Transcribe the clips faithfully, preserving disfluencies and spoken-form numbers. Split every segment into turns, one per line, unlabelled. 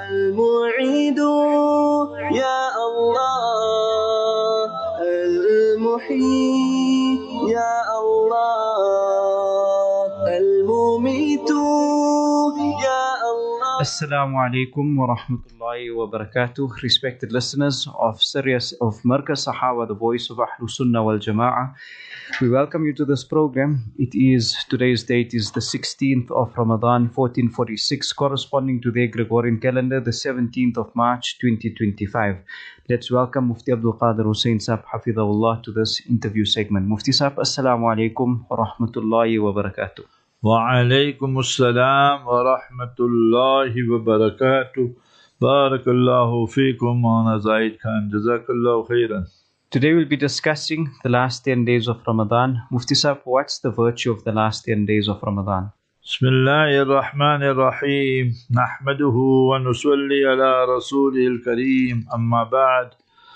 المعيد يا الله المحيي يا الله المميت يا الله.
Assalamu alaikum wa rahmatullahi wa barakatuh. Respected listeners of Sirius of Markaz Sahaba, the voice of Ahlus Sunnah wal Jama'ah. We welcome you to this program. It is, today's date is the sixteenth of Ramadan, fourteen forty-six, corresponding to the Gregorian calendar, the seventeenth of March, twenty twenty-five. Let's welcome Mufti Abdul Qadir Hussain Sahab, Hafidhahullah, to this interview segment. Mufti Sahab, Assalamu alaikum wa rahmatullahi wa barakatuh.
Wa alaikum assalam wa rahmatullahi wa barakatuh. Barakallahu feekum wa Zaid Khan. Jazakallahu khairan.
Today we'll be discussing the last ten days of Ramadan. Mufti Sahab, what's the virtue of the last ten days of Ramadan?
Bismillahir Rahmanir Rahim. Nahmaduhu wa nusalli ala Rasulil Kareem. Amma ba'd.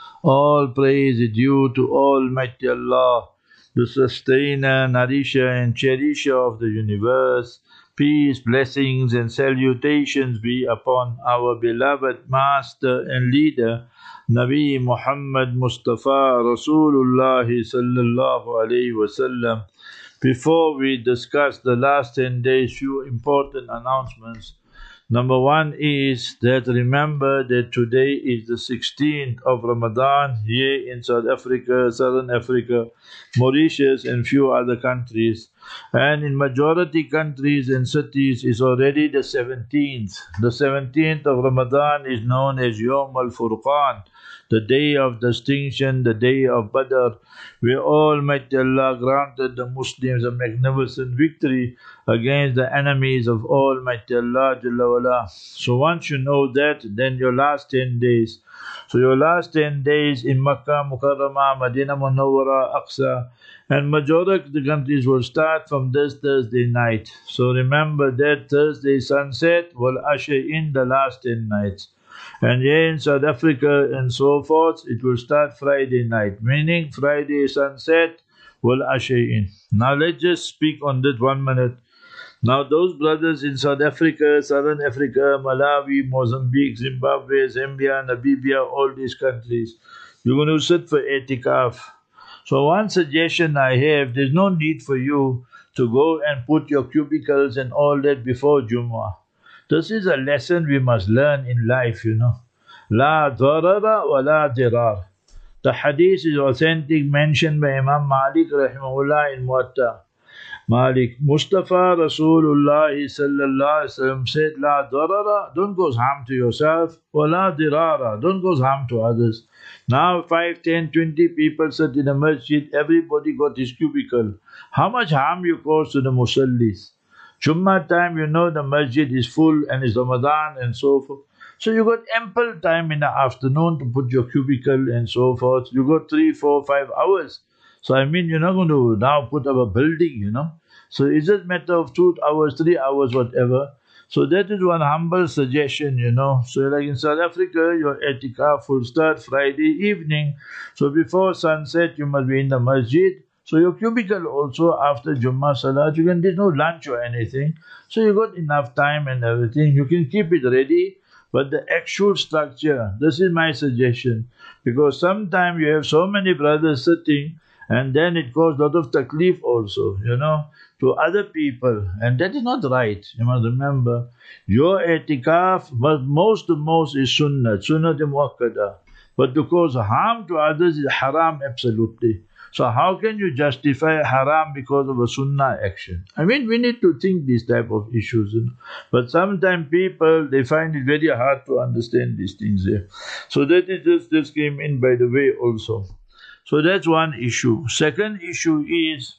All praise is due to Almighty Allah, the sustainer, nourisher and cherisher of the universe. Peace, blessings and salutations be upon our beloved master and leader, Nabi Muhammad Mustafa Rasulullah sallallahu alayhi wasallam. Before we discuss the last ten days, few important announcements. Number one is that remember that today is the sixteenth of Ramadan here in South Africa, Southern Africa, Mauritius and few other countries. And in majority countries and cities is already the seventeenth. The seventeenth of Ramadan is known as Yawm al-Furqan, the day of distinction, the day of Badr, where Almighty Allah granted the Muslims a magnificent victory against the enemies of Almighty Allah Jalla wala. So once you know that, then your last ten days. So your last ten days in Makkah, Mukarramah, Madinah Munawwara, Aqsa, and majority of the countries will start from this Thursday night. So remember that Thursday sunset will usher in the last ten nights. And here in South Africa and so forth, it will start Friday night, meaning Friday sunset will usher in. Now let's just speak on that one minute. Now those brothers in South Africa, Southern Africa, Malawi, Mozambique, Zimbabwe, Zambia, Namibia, all these countries, you're going to sit for Etikaf. So one suggestion I have, there's no need for you to go and put your cubicles and all that before Jummah. This is a lesson we must learn in life, you know. La darara wa la dirar. The hadith is authentic, mentioned by Imam Malik rahimahullah in Muwatta. Malik, Mustafa Rasulullah sallallahu alaihi wasallam said, La darara, don't cause harm to yourself, wa la dirara, don't cause harm to others. Now five, ten, twenty people sit in a masjid, everybody got his cubicle. How much harm you cause to the musallis? Jummah time, you know the masjid is full and it's Ramadan and so forth. So you got ample time in the afternoon to put your cubicle and so forth. You got three, four, five hours. So I mean, you're not going to now put up a building, you know. So it's just a matter of two hours, three hours, whatever. So that is one humble suggestion, you know. So like in South Africa, your etikaf will start Friday evening. So before sunset, you must be in the masjid. So your cubicle also after Jummah Salat, you can, there's no lunch or anything. So you got enough time and everything. You can keep it ready. But the actual structure, this is my suggestion. Because sometimes you have so many brothers sitting and then it causes a lot of taklif also, you know, to other people. And that is not right. You must remember, your etikaf, most to most is sunnah, sunnah muakkada. But to cause harm to others is haram absolutely. So how can you justify haram because of a sunnah action? I mean, we need to think these type of issues. You know? But sometimes people, they find it very hard to understand these things here. So that is just, just came in by the way also. So that's one issue. Second issue is,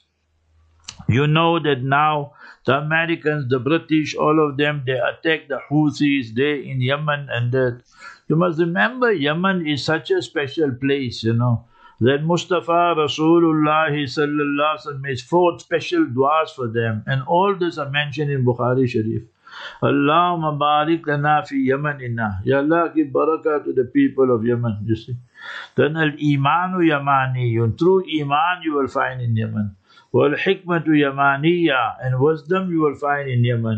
you know that now the Americans, the British, all of them, they attack the Houthis there in Yemen and that. You must remember, Yemen is such a special place, you know. That Mustafa Rasulullah sallallahu alaihi wasallam made four special du'as for them, and all this are mentioned in Bukhari Sharif. Allahumma barik lana fi Yemenina. Ya Allah, give barakah to the people of Yemen, you see. Then al-imanu yamaniyun. True iman you will find in Yemen. Wal hikmatu yamaniya. And wisdom you will find in Yemen.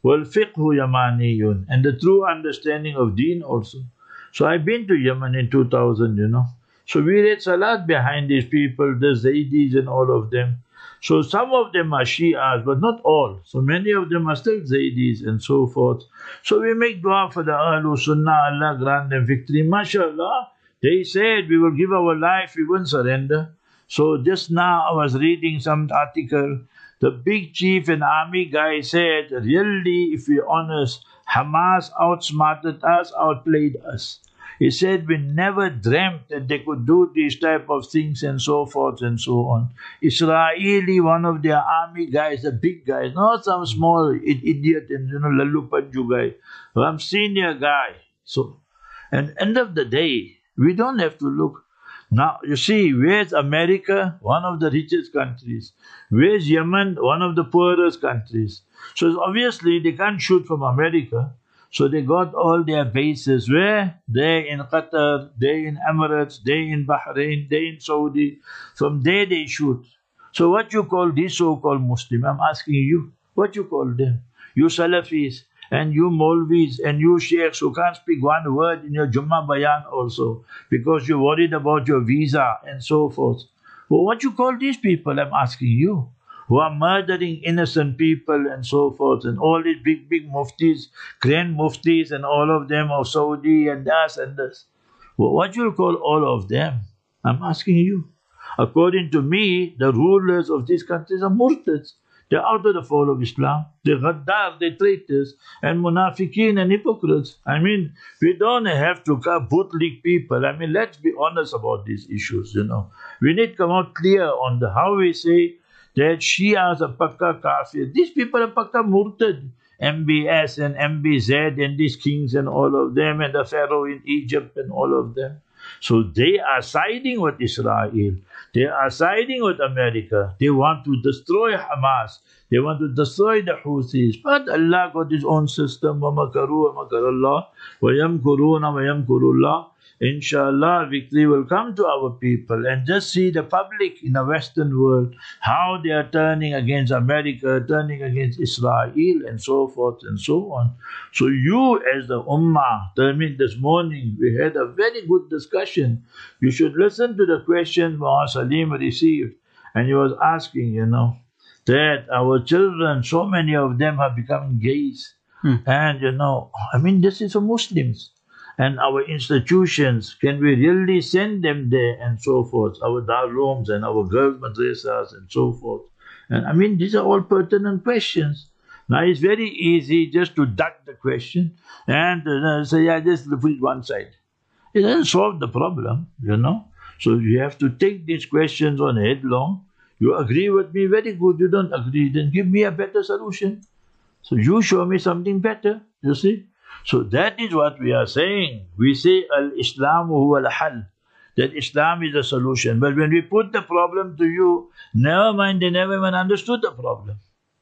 وَالْفِقْهُ يَمَانِيٌّ, and the true understanding of deen also. So I've been to Yemen in two thousand, you know. So we read Salat behind these people, the Zaydis and all of them. So some of them are Shi'as, but not all. So many of them are still Zaydis and so forth. So we make dua for the Ahlul Sunnah, Allah grant them victory. MashaAllah, they said we will give our life, we won't surrender. So just now I was reading some article. The big chief and army guy said, really, if we're honest, Hamas outsmarted us, outplayed us. He said, we never dreamt that they could do these type of things and so forth and so on. Israeli, one of their army guys, the big guys, not some small idiot and, you know, Lalu Panju guy, some senior guy. So, and end of the day, we don't have to look. Now, you see, where's America? One of the richest countries. Where's Yemen? One of the poorest countries. So obviously, they can't shoot from America. So they got all their bases. Where? There in Qatar, there in Emirates, there in Bahrain, there in Saudi. From there they shoot. So what you call these so-called Muslims? I'm asking you, what you call them? You Salafis, and you Maulvis, and you Sheikhs who can't speak one word in your Jummah Bayan also, because you're worried about your visa and so forth. Well, what you call these people? I'm asking you, who are murdering innocent people and so forth, and all these big, big muftis, grand muftis, and all of them of Saudi and this and this. Well, what you call all of them? I'm asking you. According to me, the rulers of these countries are murtads. They're out of the fold of Islam. They're ghaddar, they're traitors, and munafiqeen and hypocrites. I mean, we don't have to bootleg people. I mean, let's be honest about these issues, you know. We need to come out clear on the how we say that Shias are pakka kafir. These people are pakka murtad. M B S and M B Z and these kings and all of them, and the Pharaoh in Egypt and all of them. So they are siding with Israel. They are siding with America. They want to destroy Hamas. They want to destroy the Houthis. But Allah got His own system. وَمَكَرُوا وَمَكَرَ اللَّهُ وَيَمْكُرُونَ وَيَمْكُرُ اللَّهُ. Inshallah, victory will come to our people. And just see the public in the Western world, how they are turning against America, turning against Israel, and so forth and so on. So you as the Ummah, I mean, this morning we had a very good discussion. You should listen to the question Muhammad Salim received. And he was asking, you know, that our children, so many of them are becoming gays. Hmm. And, you know, I mean, this is for Muslims. And our institutions, can we really send them there and so forth? Our darulooms and our girls' madrasas and so forth. And I mean, these are all pertinent questions. Now, it's very easy just to duck the question and uh, say, yeah, just put it one side. It doesn't solve the problem, you know. So you have to take these questions on headlong. You agree with me, very good. You don't agree, then give me a better solution. So you show me something better, you see. So that is what we are saying. We say al-Islamu huwa al-hal, that Islam is the solution. But when we put the problem to you, never mind, they never even understood the problem.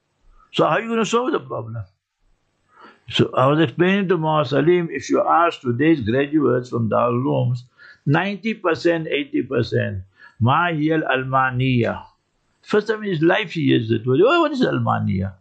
So how are you going to solve the problem? So I was explaining to Muhammad Salim, if you ask today's graduates from Darul Ulooms, ninety percent, eighty percent, Ma hiya al-Almaniya. First time in his life he hears it. Oh, what is Almania?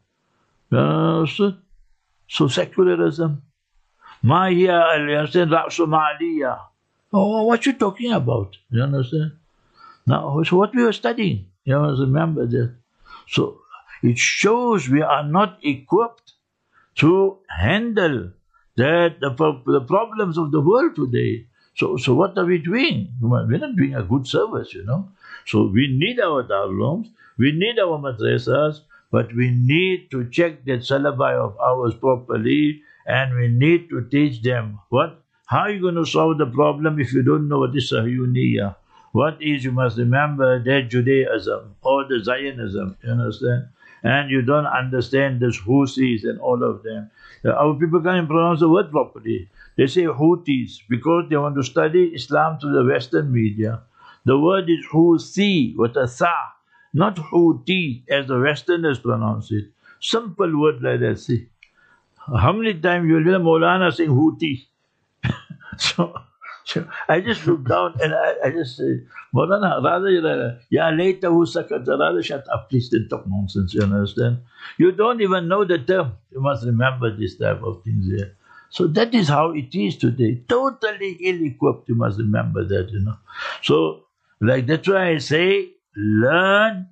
Uh, so, so secularism. Ma hiya al-Ra'sumaliya. Oh, what you talking about? You understand? Now, so what we were studying, you must remember that. So it shows we are not equipped to handle that the, the problems of the world today. So, so what are we doing? We're not doing a good service, you know. So we need our darulooms, we need our madrasas, but we need to check that syllabi of ours properly, and we need to teach them what. How are you going to solve the problem if you don't know what is Sahyuniya? What is, you must remember, that Judaism or the Zionism, you understand? And you don't understand this Houthis and all of them. Our people can't pronounce the word properly. They say Houthis because they want to study Islam through the Western media. The word is Houthi with a tha, not Houthi as the Westerners pronounce it. Simple word like that, see. How many times you will hear Maulana saying Houthi? So, So I just look down and I, I just say, Maulana, rather, yeah, later who sakata, rather shut up, please, don't talk nonsense, you understand? You don't even know the term. You must remember this type of things here. So that is how it is today. Totally ill-equipped, you must remember that, you know. So, like that's why I say, learn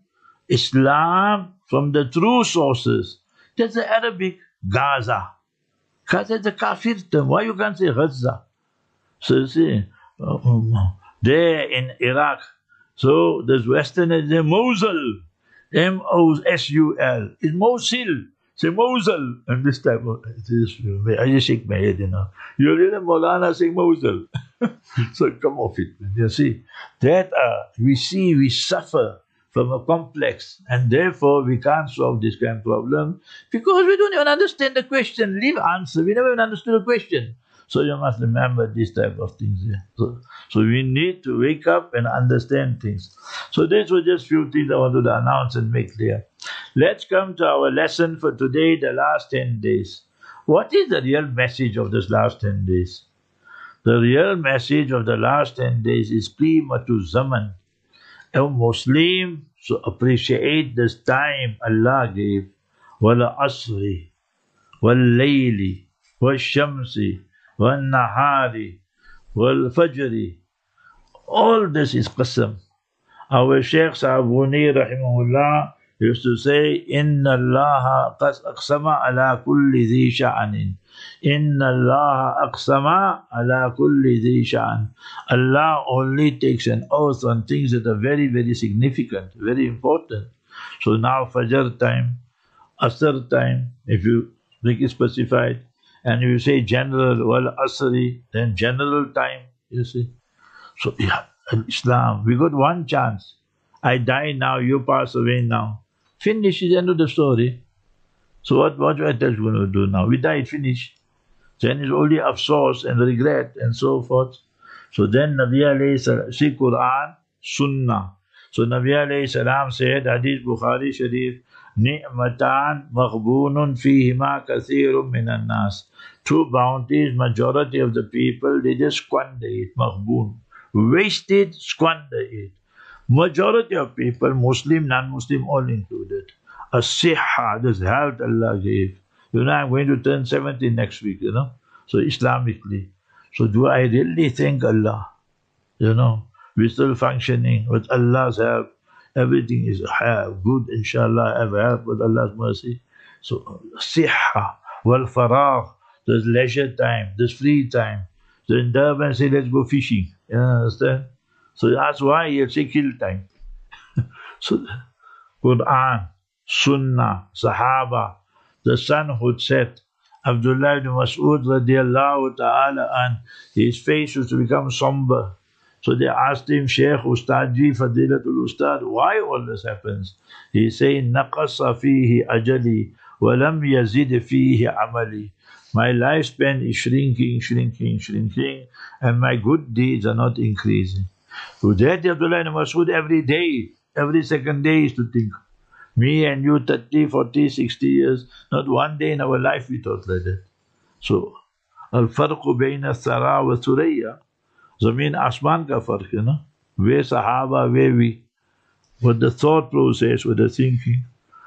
Islam from the true sources. That's the Arabic Gaza. Gaza is a kafir term. Why you can't say Gaza? So you see, um, there in Iraq, so there's Westerners, they Mosul, M O S U L. It's Mosul. Say Mosul. And this type of, I just shake my head, you know. You read a Maulana saying Mosul. So come off it. You see, that uh, we see, we suffer from a complex, and therefore we can't solve this kind of problem because we don't even understand the question. Leave answer. We never even understood the question. So you must remember this type of things here. So, so we need to wake up and understand things. So these were just few things I wanted to announce and make clear. Let's come to our lesson for today, the last ten days. What is the real message of this last ten days? The real message of the last ten days is Qimatu Zaman. A Muslim should appreciate this time Allah gave. Wala asri, wal layli, wal shamsi, wal nahari, wal fajri. All this is qasam. Our Shaykh Sahibuni rahimahullah used to say, Inna Allah aqsama ala kulli dhi sha'anin. Inna Allah aqsama ala kulli dhi sha'an. Allah only takes an oath on things that are very, very significant, very important. So now Fajr time, Asr time, if you make it specified, and you say general, wal asri, then general time, you see. So yeah, in Islam, we got one chance. I die now, you pass away now. Finish is the end of the story. So what what are we going to do now? We died, finish. Then it's only afsoos and regret and so forth. So then Nabi alayhi salam, see Quran, Sunnah. So Nabi alayhi salam said, Hadith Bukhari Sharif, Ni'matan maghbunun fihima kathirun minan nas. Two bounties, majority of the people, they just squander it, maghbun. Waste it, squander it. Majority of people, Muslim, non-Muslim, all included. As-sihha, this health Allah gave. You know, I'm going to turn seventy next week, you know. So Islamically. So do I really thank Allah? You know, we're still functioning with Allah's help. Everything is good, inshallah, I have help with Allah's mercy. So, sihha, wal faragh, there's leisure time, there's free time. So in Durban say, let's go fishing. You understand? So that's why you say kill time. So Quran, Sunnah, Sahaba, the sun who set, Abdullah ibn Mas'ud radiallahu ta'ala an, his face used to become somber. So they asked him, Shaykh Ustadji Fadilatul Ustad, why all this happens? He said, Naqasa fihi ajali, walam yazid fihi amali. My lifespan is shrinking, shrinking, shrinking, and my good deeds are not increasing. So that Abdullah ibn Mas'ud every day, every second day is to think. Me and you, thirty, forty, sixty years, not one day in our life we thought like that. So, al-farqu bayna thara wa thuraya. Zameen Asman ka farq, you know. Where Sahaba, where we. What the thought process, what the thinking.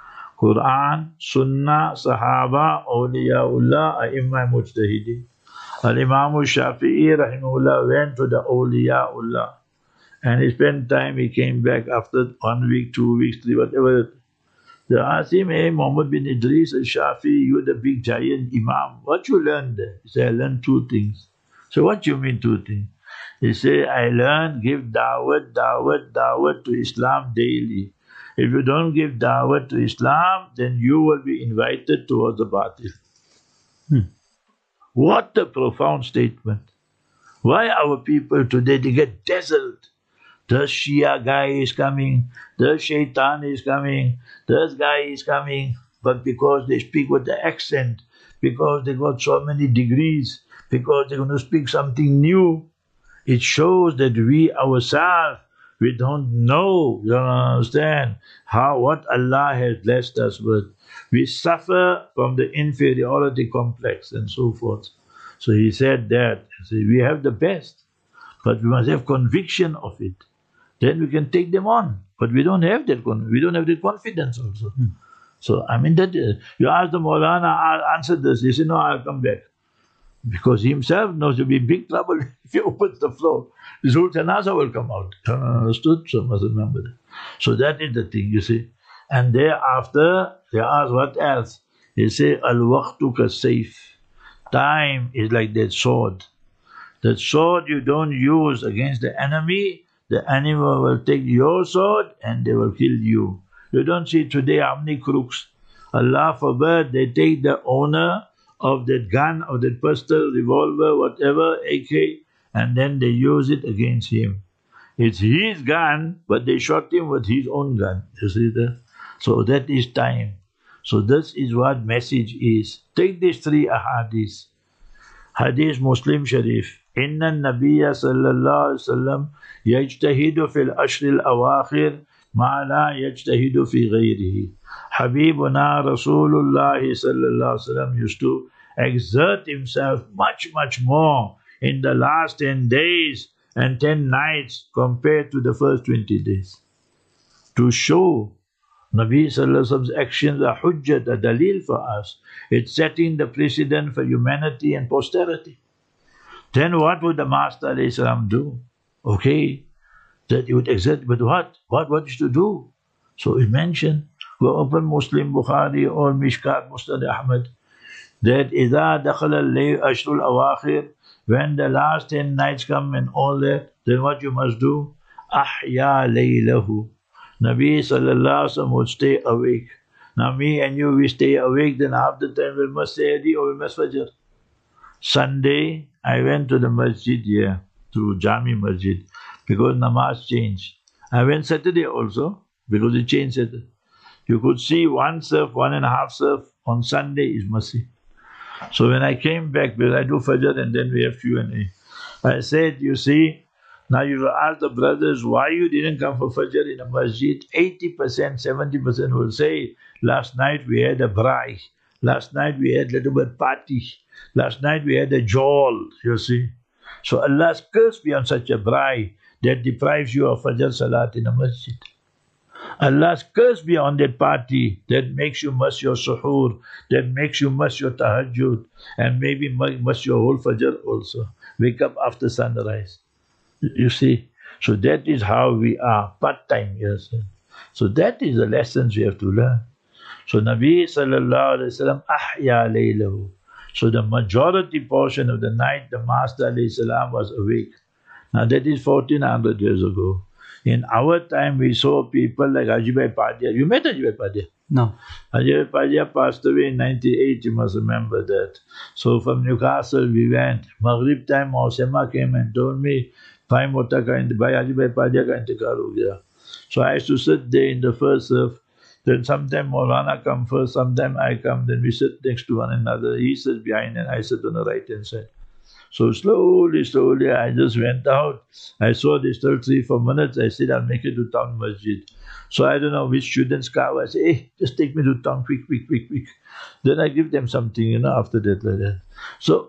Quran, Sunnah, Sahaba, Awliyaullah, A'imma Mujtahidi. Al-Imam Shafi'i, rahimahullah, went to the Awliyaullah. And he spent time, he came back after one week, two weeks, three, whatever. They asked him, hey, Muhammad bin Idris al-Shafi'i, you're the big giant Imam. What you learned there? He said, I learned two things. So what you mean two things? He said, I learned, give da'wat, da'wat, da'wat to Islam daily. If you don't give da'wat to Islam, then you will be invited towards the batil. Hmm. What a profound statement. Why our people today, they get dazzled. The Shia guy is coming, the Shaitan is coming, this guy is coming. But because they speak with the accent, because they got so many degrees, because they're going to speak something new, it shows that we ourselves, we don't know, you don't understand, how what Allah has blessed us with. We suffer from the inferiority complex and so forth. So he said that, see, we have the best. but we must have conviction of it. Then we can take them on. But we don't have that con- we don't have that confidence also. Hmm. So I mean that uh, you ask the Maulana, I'll answer this. He said, no, I'll come back. Because he himself knows you'll be in big trouble if he opens the floor. His whole janaza will come out. Understood? So must remember that. So that is the thing, you see. And thereafter, they ask what else? They say, Al-waqtu ka-sayf. Time is like that sword. That sword you don't use against the enemy, the enemy will take your sword and they will kill you. You don't see today how many crooks. Allah forbid, they take the owner of that gun, of that pistol, revolver, whatever, A K, and then they use it against him. It's his gun, but they shot him with his own gun. You see that? So that is time. So this is what message is. Take these three ahadith. Hadith Muslim Sharif. Inna Nabiya sallallahu alaihi wasallam yajtahidu fil ashr al-awakhir ma la yajtahidu fi ghayrihi. Habibuna Rasulullah sallallahu alaihi wasallam used to exert himself much, much more in the last ten days and ten nights compared to the first twenty days. To show Nabi Sallallahu Alaihi Wasallam's actions are hujjat, a dalil for us. It's setting the precedent for humanity and posterity. Then what would the Master Alayhi Salam do? Okay, that he would exert, but what? What, what is to do? So he mentioned, go open Muslim, Bukhari, or Mishkat, Musnad Ahmad, that إِذَا دَخَلَ اللَّيْلُ أَشْرُ الْأَوَاخِرِ, when the last ten nights come and all that, then what you must do? أَحْيَا لَيْلَهُ. Nabi Sallallahu Alaihi Wasallam would stay awake. Now me and you, we stay awake, then half the time we must say Adi or we must Fajr. Sunday, I went to the masjid here, to Jami Masjid, because namaz changed. I went Saturday also, because it changed Saturday. You could see one surf, one and a half surf on Sunday is Masjid. So when I came back, because I do Fajr and then we have Q and A, I said, you see, now you will ask the brothers why you didn't come for Fajr in a masjid. eighty percent, seventy percent will say, last night we had a braai. Last night we had a little bit party. Last night we had a jawl, you see. So Allah's curse be on such a braai that deprives you of Fajr Salat in a masjid. Allah's curse be on that party that makes you miss your suhoor, that makes you miss your tahajjud, and maybe miss your whole Fajr also. Wake up after sunrise. You see, so that is how we are, part-time, yes. So that is the lessons we have to learn. So Nabi Sallallahu Alaihi Wasallam ahya laylahu. So the majority portion of the night, the Master Alayhi Salam was awake. Now that is fourteen hundred years ago. In our time, we saw people like Haji Bhai Padia. You met Haji Bhai Padia?
No.
Haji Bhai Padia passed away in ninety-eight, you must remember that. So from Newcastle we went. Maghrib time, Mausema came and told me, Bhai Mota ka Bhai Haji Bhai Padia ka intikal ho gaya. So I used to sit there in the first surf. Then sometime Maulana come first, sometime I come, then we sit next to one another. He sits behind and I sit on the right hand side. So slowly, slowly, I just went out. I saw they still three, four minutes. I said, I'll make it to town masjid. So I don't know which student's car. I say, hey, just take me to town, quick, quick, quick, quick. Then I give them something, you know, after that, like that. So,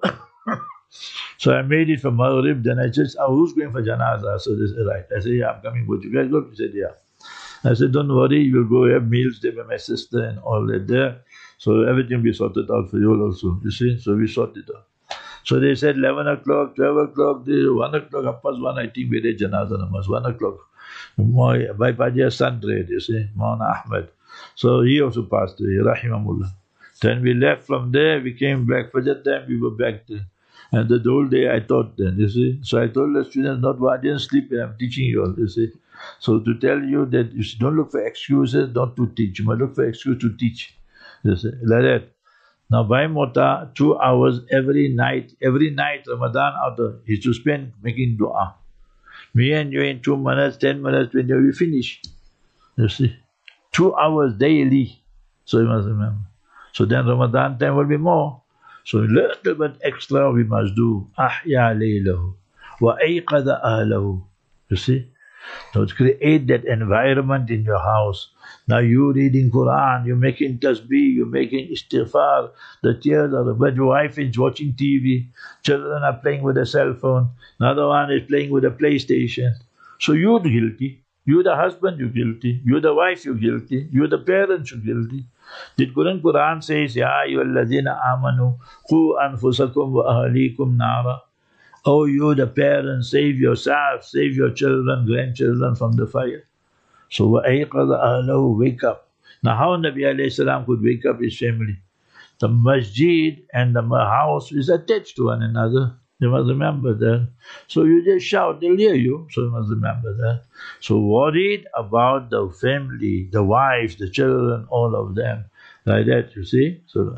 so I made it for Maghrib. Then I just, oh, who's going for Janazah? So they said, right. I said, yeah, I'm coming with you guys. Go. He said, yeah. I said, don't worry, you'll go have meals there with my sister and all that there. So everything will be sorted out for you also, you see. So we sorted out. So they said eleven o'clock, twelve o'clock, one o'clock, half past one, I think we did Janazah namaz, one o'clock. My Bhai Padia's son died, you see, Maulana Ahmed. So he also passed away, Rahimahullah. Then we left from there, we came back. For that time, we were back there. And the whole day I taught then, you see. So I told the students, not why I didn't sleep, I'm teaching you all, you see. So to tell you that you don't look for excuses, not to teach. You must look for excuse to teach. You see, like that. Now, by Mota, two hours every night, every night, Ramadan out of, he used to spend making dua. Me and you in two minutes, ten minutes, twenty, we finish. You see, two hours daily. So you must remember. So then Ramadan time will be more. So a little bit extra we must do. Ahya laylahu wa ayqadha ahlahu. You see? So create that environment in your house. Now you reading Quran, you're making tasbih, you're making istighfar, the tears are, but your wife is watching T V, children are playing with a cell phone, another one is playing with a PlayStation. So you're guilty. You're the husband, you're guilty. You're the wife, you're guilty. You're the parents, you're guilty. The Quran, Quran says, Ya ayyuhalladhina amanu, qu anfusakum wa ahlikum nara. Oh, you the parents, save yourself, save your children, grandchildren from the fire. So, وَأَيْقَظَ أَهْلَهُ, wake up. Now, how Nabi alayhi salam could wake up his family? The masjid and the house is attached to one another. You must remember that. So you just shout, they'll hear you. So you must remember that. So worried about the family, the wives, the children, all of them. Like that, you see. So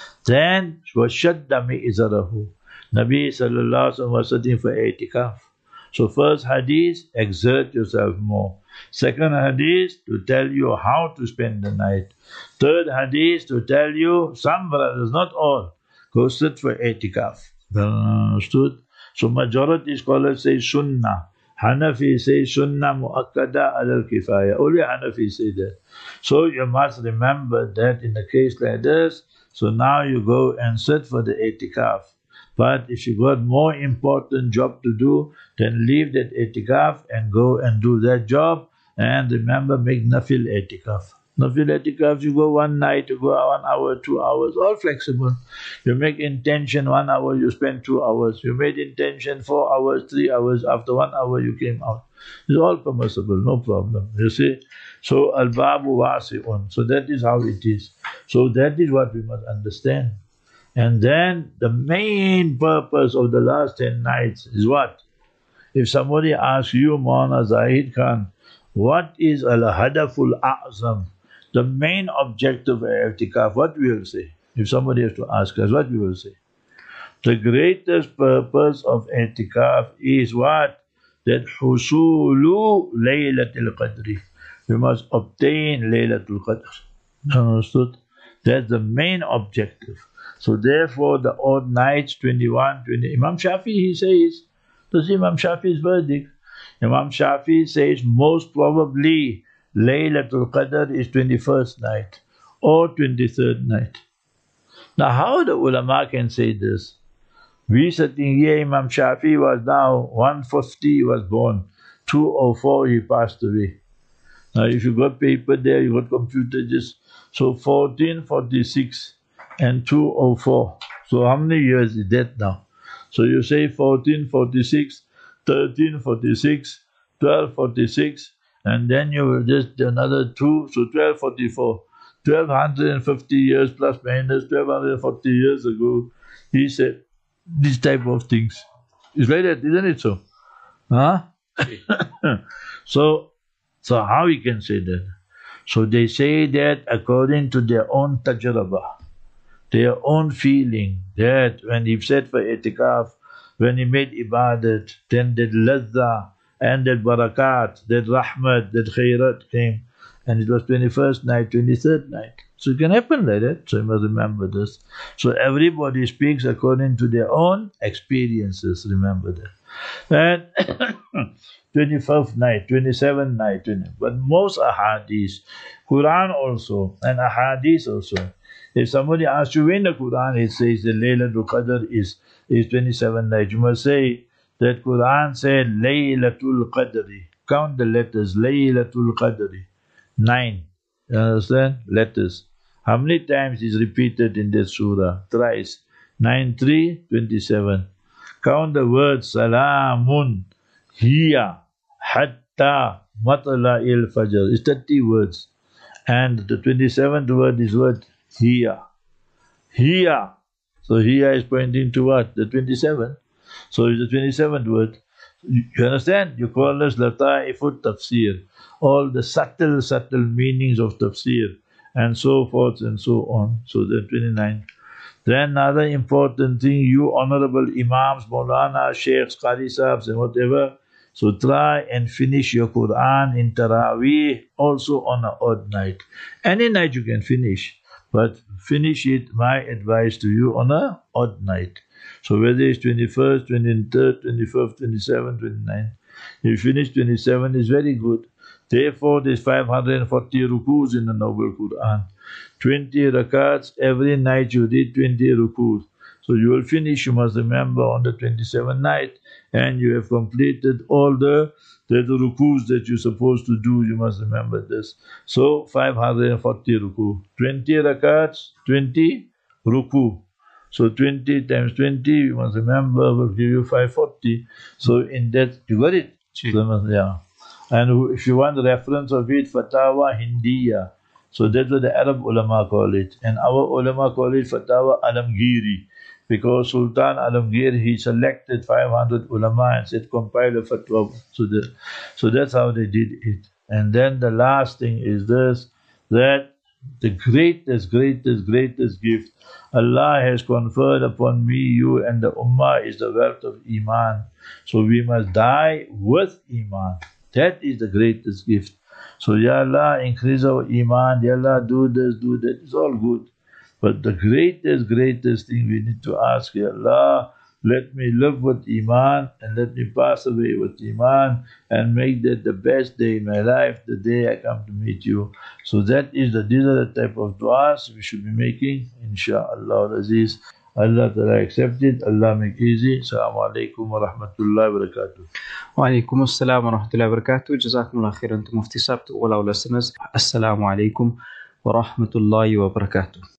then, وَشَدَّ مِئِزَرَهُ. Nabi sallallahu alaihi wasallam was sitting for i'tikaf. So first hadith, exert yourself more. Second hadith, to tell you how to spend the night. Third hadith, to tell you, some brothers, not all, go sit for i'tikaf. Understood? So majority scholars say sunnah. Hanafi say sunnah mu'akkada al kifaya. Only Hanafi say that. So you must remember that in a case like this, so now you go and sit for the i'tikaf. But if you got more important job to do, then leave that i'tikaf and go and do that job. And remember, make nafil i'tikaf. Nafil i'tikaf, you go one night, you go one hour, two hours, all flexible. You make intention one hour, you spend two hours. You made intention four hours, three hours, after one hour you came out. It's all permissible, no problem. You see? So, al-babu wasi'un. So that is how it is. So that is what we must understand. And then the main purpose of the last ten nights is what? If somebody asks you, Maulana Zahid Khan, what is al-hadaful a'zam? The main objective of i'tikaf, what we will say? If somebody has to ask us, what we will say? The greatest purpose of i'tikaf is what? That husulu laylatul qadri. We must obtain laylatul qadr. Understood? That's the main objective. So therefore the odd nights, twenty-one, twenty, Imam Shafi, he says, this is Imam Shafi's verdict. Imam Shafi says most probably Laylatul Qadr is twenty-first night or twenty-third night. Now how the ulama can say this? We sitting here, Imam Shafi was now one fifty, he was born. two oh four he passed away. Now if you got paper there, you got computer, just so fourteen forty-six and two oh four. So how many years is that now? So you say fourteen forty-six, thirteen forty-six, twelve forty-six, and then you will just another two, so twelve forty-four. twelve fifty years plus minus twelve forty years ago, he said this type of things. It's like that, isn't it so? Huh? so, so how we can say that? So they say that according to their own tajrabah, their own feeling, that when he said for i'tikaf, when he made ibadat, then that ladha and that barakat, that rahmat, that khairat came, and it was twenty-first night, twenty-third night. So it can happen like that, so you must remember this. So everybody speaks according to their own experiences, remember that. And twenty-fifth night, twenty-seventh night, twenty, but most ahadith, Quran also, and ahadith also. If somebody asks you in the Quran, it says the Laylatul Qadr is, is twenty-seven nights. You must say that Quran said Laylatul Qadri. Count the letters, Laylatul Qadri. Nine. You understand? Letters. How many times is repeated in that surah? Thrice. Nine, three, twenty-seven. Count the words, Salamun, Hiya, Hatta, Matla'il Fajr. It's thirty words. And the twenty-seventh word is what? Hiya. Hiya. So Hiya is pointing to what? The twenty-seventh. So it's the twenty-seventh word. You understand? You call this Lata'ifut Tafsir. All the subtle, subtle meanings of Tafsir. And so forth and so on. So the twenty-ninth. Then another important thing, you honorable Imams, Maulana, Sheikhs, Qari Sahibs and whatever, so try and finish your Quran in Taraweeh also on an odd night. Any night you can finish, but finish it, my advice to you, on an odd night. So whether it's twenty-first, twenty-third, twenty-fifth, twenty-seventh, twenty-ninth. You finish twenty-seven is very good. Therefore, there's five hundred forty rukus in the Noble Quran. twenty rakats, every night you read twenty rukus. So you will finish, you must remember, on the twenty-seventh night, and you have completed all the, the, the rukus that you're supposed to do. You must remember this. So five hundred forty ruku. twenty rakats, twenty ruku. So twenty times twenty, you must remember, will give you five hundred forty. So in that, you got it? So, yeah. And if you want the reference of it, Fatawa Hindiya. So that's what the Arab ulama call it. And our ulama call it Fatawa Alamgiri. Because Sultan Alamgir, he selected five hundred ulama and said, compile a fatwa. So, the, so that's how they did it. And then the last thing is this, that the greatest, greatest, greatest gift Allah has conferred upon me, you and the Ummah is the wealth of Iman. So we must die with Iman. That is the greatest gift. So Ya Allah, increase our Iman. Ya Allah, do this, do that. It's all good. But the greatest, greatest thing we need to ask, Ya Allah, let me live with Iman and let me pass away with Iman and make that the best day in my life, the day I come to meet you. So that is the, these are the type of du'as we should be making, insha'Allah Aziz. Allah Ta'ala accept it, Allah make easy. Assalamu alaikum wa rahmatullahi wa barakatuh.
Wa alaikum assalam wa rahmatullahi wa barakatuh. Jazakumullah khairan to Mufti Sahib, to all our listeners. Assalamu alaikum wa rahmatullahi wa barakatuh.